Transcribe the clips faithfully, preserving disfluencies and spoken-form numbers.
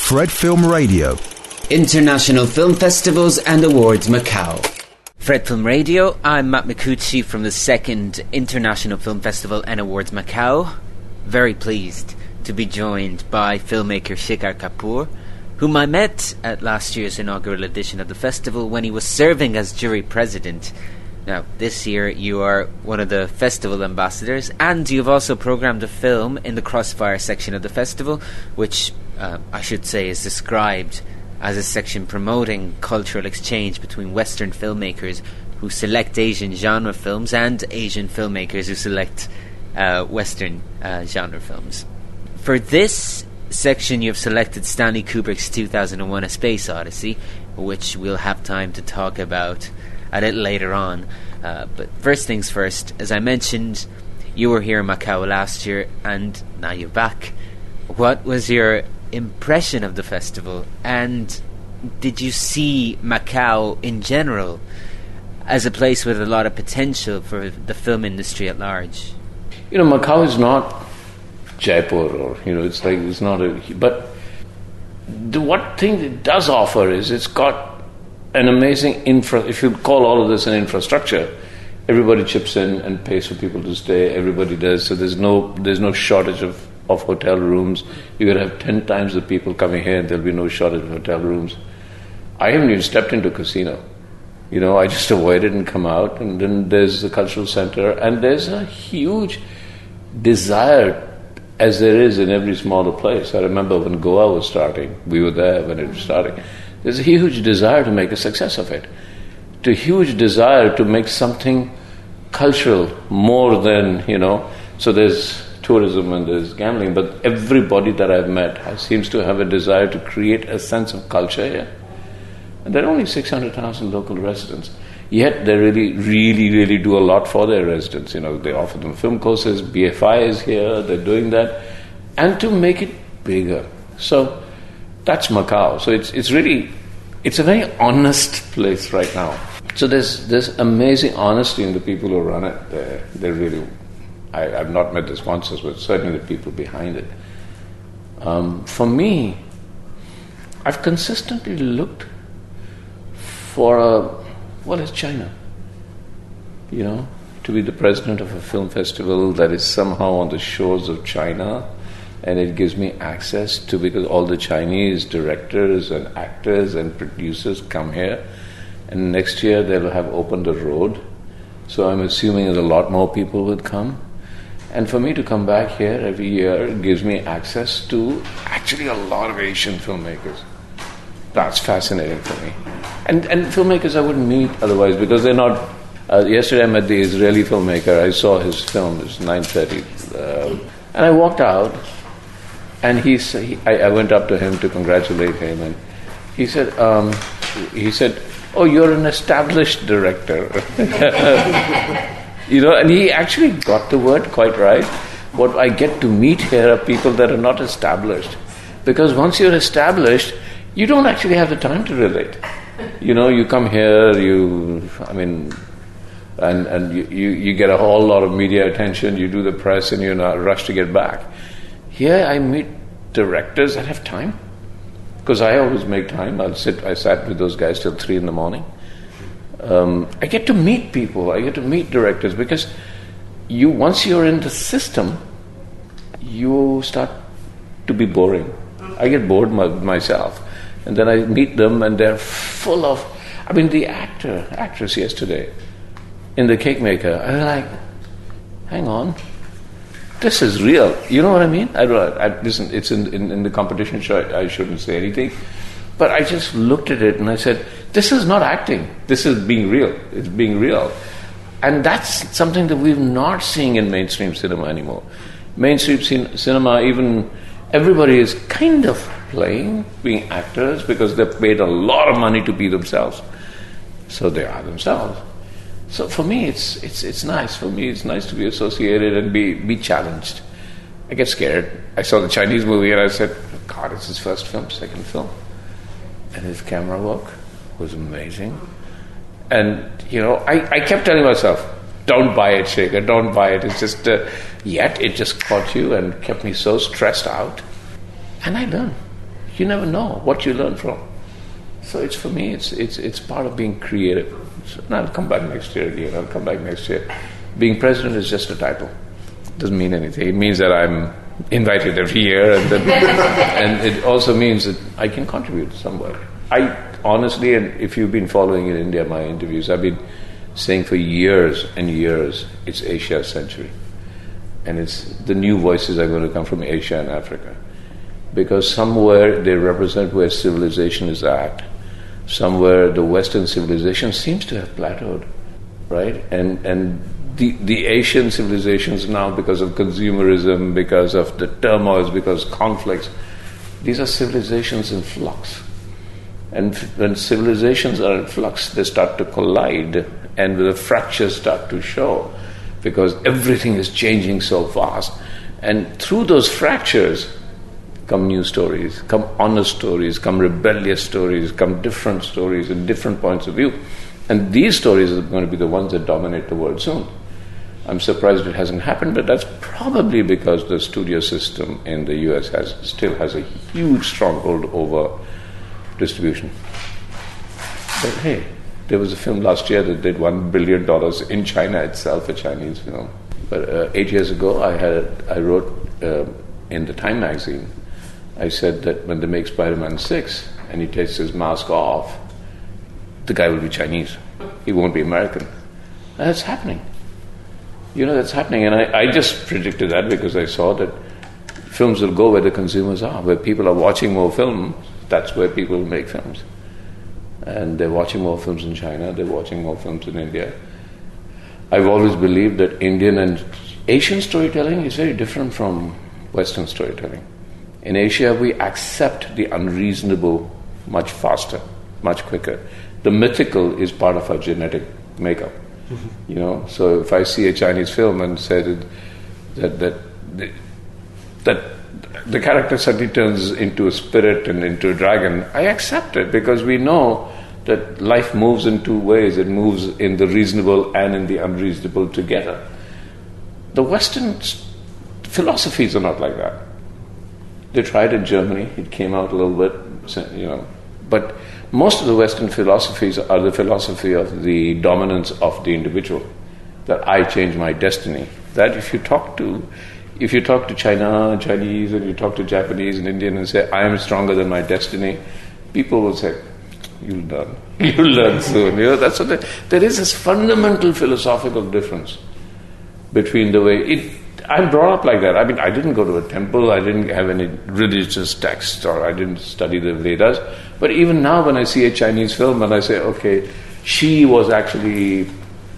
Fred Film Radio. International Film Festivals and Awards Macau. Fred Film Radio, I'm Matt Micucci from the second International Film Festival and Awards Macau. Very pleased to be joined by filmmaker Shikhar Kapoor, whom I met at last year's inaugural edition of the festival when he was serving as jury president. Now, this year you are one of the festival ambassadors, and you've also programmed a film in the Crossfire section of the festival, which uh, I should say is described as a section promoting cultural exchange between Western filmmakers who select Asian genre films and Asian filmmakers who select uh, Western uh, genre films. For this section you've selected Stanley Kubrick's two thousand one A Space Odyssey, which we'll have time to talk about a little later on. Uh, but first things first, as I mentioned, you were here in Macau last year and now you're back. What was your impression of the festival, and did you see Macau in general as a place with a lot of potential for the film industry at large? You know, Macau is not Jaipur, or, you know, it's like, it's not a, but the one thing it does offer is it's got an amazing infra, if you call all of this an infrastructure, everybody chips in and pays for people to stay, everybody does, so there's no, there's no shortage of of hotel rooms. You're going to have ten times the people coming here and there'll be no shortage of hotel rooms. I haven't even stepped into a casino. You know, I just avoided and come out, and then there's the cultural center, and there's a huge desire, as there is in every smaller place. I remember when Goa was starting, we were there when it was starting. There's a huge desire to make a success of it. A huge desire to make something cultural more than, you know, so there's tourism and there's gambling, but everybody that I've met has, seems to have a desire to create a sense of culture here. And there are only six hundred thousand local residents, yet they really, really, really do a lot for their residents. You know, they offer them film courses, B F I is here, they're doing that, and to make it bigger. So that's Macau. So it's it's really, it's a very honest place right now. So there's there's amazing honesty in the people who run it. They're, they're really, I, I've not met the sponsors, but certainly the people behind it. Um, for me, I've consistently looked for a, well, it's China. You know, to be the president of a film festival that is somehow on the shores of China, and it gives me access to, because all the Chinese directors and actors and producers come here, and next year they'll have opened the road. So I'm assuming that a lot more people will come. And for me to come back here every year gives me access to actually a lot of Asian filmmakers. That's fascinating for me. And and filmmakers I wouldn't meet otherwise, because they're not... Uh, yesterday I met the Israeli filmmaker. I saw his film. It was nine thirty. Um, and I walked out, and he, he I, I went up to him to congratulate him, and he said, um, he said, "Oh, you're an established director." You know, and he actually got the word quite right. What I get to meet here are people that are not established. Because once you're established, you don't actually have the time to relate. You know, you come here, you, I mean, and, and you, you, you get a whole lot of media attention, you do the press, and you're in a rush to get back. Here I meet directors that have time. Because I always make time. I'll sit, I sat with those guys till three in the morning. Um, I get to meet people, I get to meet directors, because you once you're in the system, you start to be boring. I get bored my, myself, and then I meet them, and they're full of, I mean, the actor, actress yesterday in The Cake Maker, I was like, hang on, this is real. You know what I mean? I don't. I, listen, it's in, in, in the competition show. I, I shouldn't say anything. But I just looked at it and I said, this is not acting. This is being real. It's being real. And that's something that we're not seeing in mainstream cinema anymore. Mainstream cin- cinema, even everybody is kind of playing, being actors, because they've paid a lot of money to be themselves. So they are themselves. So for me, it's it's it's nice. For me, it's nice to be associated and be, be challenged. I get scared. I saw the Chinese movie and I said, God, it's his first film, second film. And his camera work was amazing. And, you know, I, I kept telling myself, don't buy it, Shikhar, don't buy it. It's just, uh, yet it just caught you and kept me so stressed out. And I learned. You never know what you learn from. So it's for me, it's it's it's part of being creative. So, and I'll come back next year again. I'll come back next year. Being president is just a title. It doesn't mean anything. It means that I'm invited every year, and that, and it also means that I can contribute somewhere. I honestly, and if you've been following in India my interviews, I've been saying for years and years, it's Asia's century, and it's the new voices are going to come from Asia and Africa, because somewhere they represent where civilization is at. Somewhere the Western civilization seems to have plateaued, right? And and the the Asian civilizations now, because of consumerism, because of the turmoils, because conflicts, these are civilizations in flux. And when civilizations are in flux, they start to collide, and the fractures start to show, because everything is changing so fast. And through those fractures come new stories, come honest stories, come rebellious stories, come different stories and different points of view. And these stories are going to be the ones that dominate the world soon. I'm surprised it hasn't happened, but that's probably because the studio system in the U S has still has a huge stronghold over distribution. But hey, there was a film last year that did one billion dollars in China itself, a Chinese film. But uh, eight years ago, I had I wrote uh, in the Time magazine, I said that when they make Spider-Man six and he takes his mask off, the guy will be Chinese. He won't be American. And that's happening. You know, that's happening. And I, I just predicted that because I saw that films will go where the consumers are. Where people are watching more films, that's where people will make films. And they're watching more films in China, they're watching more films in India. I've always believed that Indian and Asian storytelling is very different from Western storytelling. In Asia, we accept the unreasonable much faster, much quicker. The mythical is part of our genetic makeup. Mm-hmm. You know, so if I see a Chinese film and say that that that the, that the character suddenly turns into a spirit and into a dragon, I accept it because we know that life moves in two ways. It moves in the reasonable and in the unreasonable together. The Western philosophies are not like that. They tried in Germany, it came out a little bit, you know. But most of the Western philosophies are the philosophy of the dominance of the individual, that I change my destiny. That if you talk to, if you talk to China, Chinese, and you talk to Japanese and Indian and say, I am stronger than my destiny, people will say, you'll learn. You'll learn soon. You know, that's what they, there is this fundamental philosophical difference between the way it. I'm brought up like that. I mean, I didn't go to a temple, I didn't have any religious text, or I didn't study the Vedas. But even now when I see a Chinese film and I say, okay, she was actually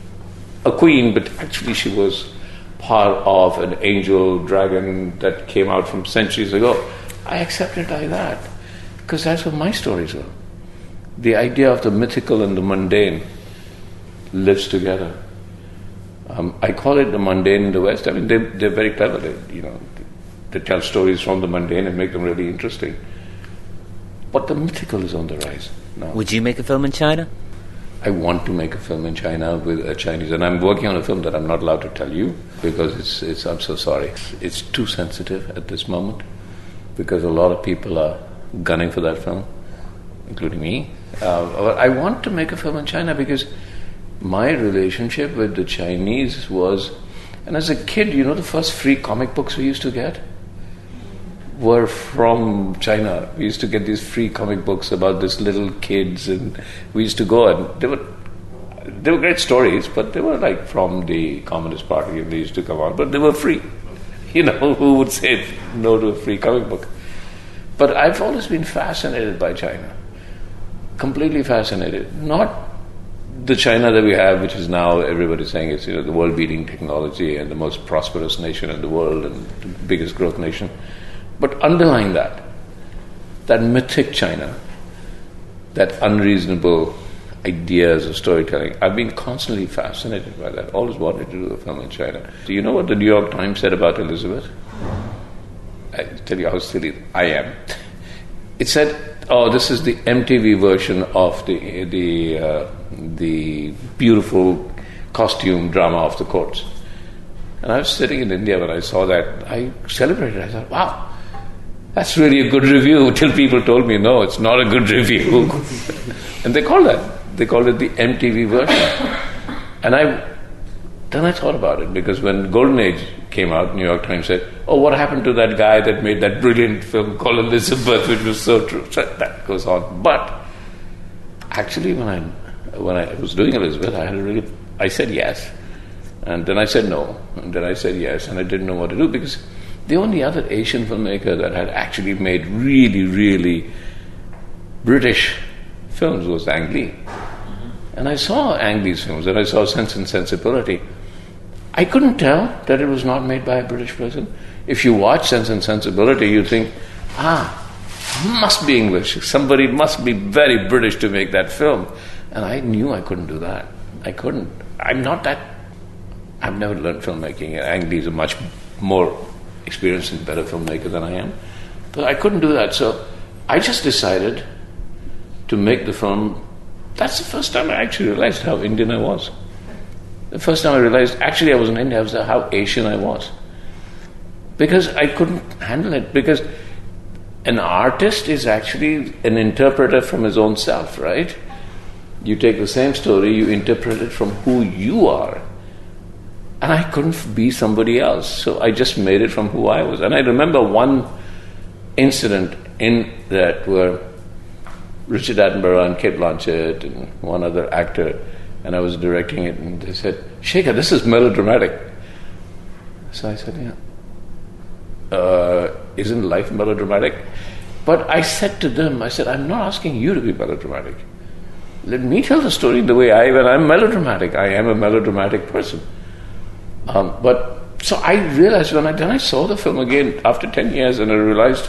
a queen, but actually she was part of an angel dragon that came out from centuries ago, I accept it like that. Because that's what my stories are. The idea of the mythical and the mundane lives together. Um, I call it the mundane in the West. I mean, they, they're very clever. They, you know, they tell stories from the mundane and make them really interesting. But the mythical is on the rise now. Would you make a film in China? I want to make a film in China with a Chinese, and I'm working on a film that I'm not allowed to tell you because it's. It's. I'm so sorry. It's too sensitive at this moment because a lot of people are gunning for that film, including me. Uh, I want to make a film in China because my relationship with the Chinese was, and as a kid, you know, the first free comic books we used to get were from China. We used to get these free comic books about these little kids, and we used to go, and they were they were great stories, but they were like from the Communist Party, and they used to come out, but they were free. You know, who would say no to a free comic book? But I've always been fascinated by China, completely fascinated. Not the China that we have, which is now everybody's saying it's, you know, the world-beating technology and the most prosperous nation in the world and the biggest growth nation. But underlying that, that mythic China, that unreasonable ideas of storytelling, I've been constantly fascinated by that. Always wanted to do a film in China. Do you know what the New York Times said about Elizabeth? I tell you how silly I am. It said, oh, this is the M T V version of the the uh, the beautiful costume drama of the courts. And I was sitting in India when I saw that. I celebrated. I thought, wow, That's really a good review, till people told me, no, it's not a good review. And they called that. They called it the M T V version. And I, then I thought about it, because when Golden Age came out, New York Times said, oh, what happened to that guy that made that brilliant film called Elizabeth, which was so true. So that goes on. But actually, when I when I was doing Elizabeth, I had a really, I said yes. And then I said no. And then I said yes. And I didn't know what to do, because the only other Asian filmmaker that had actually made really, really British films was Ang Lee. Mm-hmm. And I saw Ang Lee's films, and I saw Sense and Sensibility. I couldn't tell that it was not made by a British person. If you watch Sense and Sensibility, you think, ah, must be English. Somebody must be very British to make that film. And I knew I couldn't do that. I couldn't. I'm not that... I've never learned filmmaking. Ang Lee is a much more experienced and better filmmaker than I am. But I couldn't do that. So I just decided to make the film. That's the first time I actually realized how Indian I was. The first time I realized, actually I wasn't Indian, I was how Asian I was. Because I couldn't handle it. Because an artist is actually an interpreter from his own self, right? You take the same story, you interpret it from who you are. And I couldn't be somebody else. So I just made it from who I was. And I remember one incident in that where Richard Attenborough and Cate Blanchett and one other actor, and I was directing it, and they said, Shekhar, this is melodramatic. So I said, yeah. Uh, isn't life melodramatic? But I said to them, I said, I'm not asking you to be melodramatic. Let me tell the story the way I, when I'm melodramatic. I am a melodramatic person. Um, but so I realized when I then I saw the film again after ten years, and I realized,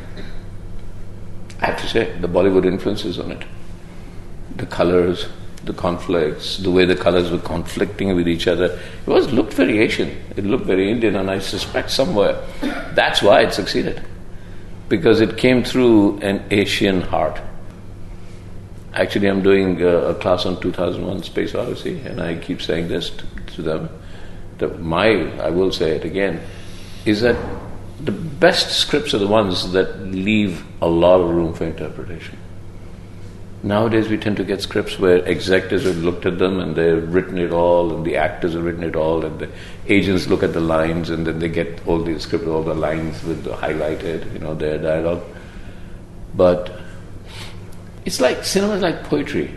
I have to say, the Bollywood influences on it. The colors, the conflicts, the way the colors were conflicting with each other. It was looked very Asian. It looked very Indian, and I suspect somewhere that's why it succeeded, because it came through an Asian heart. Actually, I'm doing a, a class on two thousand one Space Odyssey, and I keep saying this to, to them. That my, I will say it again, is that the best scripts are the ones that leave a lot of room for interpretation. Nowadays we tend to get scripts where executives have looked at them and they've written it all, and the actors have written it all, and the agents look at the lines, and then they get all the script, all the lines with the highlighted, you know, their dialogue. But it's like, cinema is like poetry.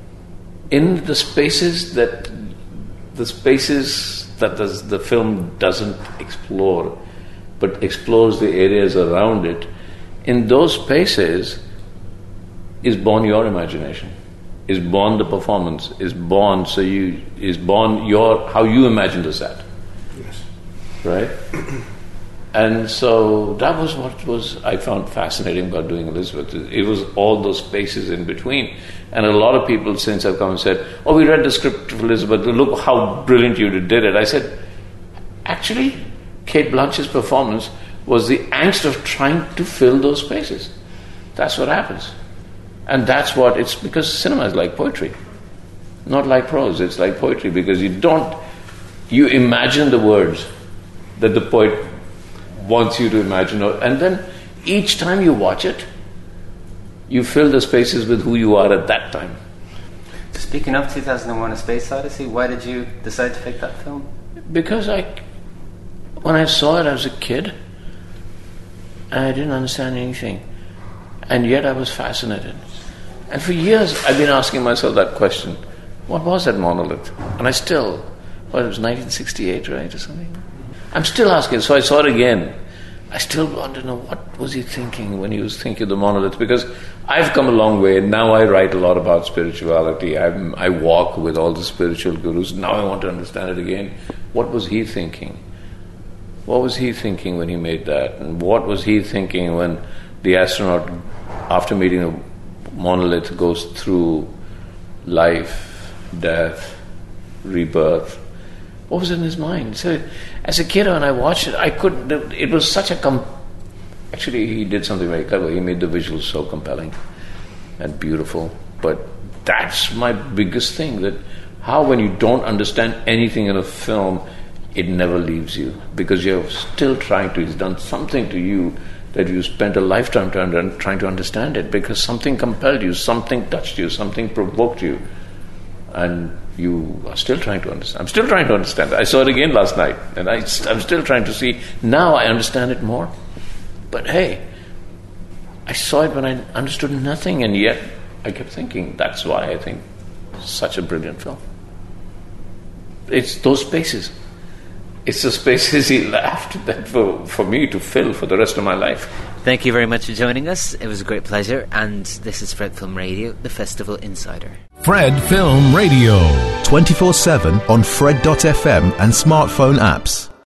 In the spaces that the spaces that the, the film doesn't explore, but explores the areas around it, in those spaces is born your imagination, is born the performance, is born so you is born your how you imagine the set. Yes. Right? And so that was what was I found fascinating about doing Elizabeth. It was all those spaces in between. And a lot of people since have come and said, oh, we read the script of Elizabeth, look how brilliant you did it. I said, actually, Cate Blanchett's performance was the angst of trying to fill those spaces. That's what happens. And that's what it's, because cinema is like poetry. Not like prose, it's like poetry, because you don't, you imagine the words that the poet wants you to imagine, and then each time you watch it, you fill the spaces with who you are at that time. Speaking of two thousand one A Space Odyssey, why did you decide to pick that film? Because I, when I saw it as a kid, I didn't understand anything, and yet I was fascinated. And for years I've been asking myself that question, what was that monolith? And I still, well, it was nineteen sixty-eight, right, or something? I'm still asking, so I saw it again. I still want to know, what was he thinking when he was thinking of the monolith? Because I've come a long way, and now I write a lot about spirituality. I'm, I walk with all the spiritual gurus. Now I want to understand it again. What was he thinking? What was he thinking when he made that? And what was he thinking when the astronaut, after meeting a monolith, goes through life, death, rebirth? What was in his mind? So, as a kid, when I watched it, I couldn't. It was such a com. Actually, he did something very clever. He made the visuals so compelling and beautiful. But that's my biggest thing. That how, when you don't understand anything in a film, it never leaves you, because you're still trying to. He's done something to you that you spent a lifetime to under, trying to understand it because something compelled you, something touched you, something provoked you, and you are still trying to understand. I'm still trying to understand. I saw it again last night, and I, I'm still trying to see. Now I understand it more. But hey, I saw it when I understood nothing, and yet I kept thinking, that's why I think such a brilliant film. It's those spaces. It's the spaces he left that for, for me to fill for the rest of my life. Thank you very much for joining us. It was a great pleasure. And this is Fred Film Radio, the Festival Insider. Fred Film Radio. twenty-four seven on Fred dot f m and smartphone apps.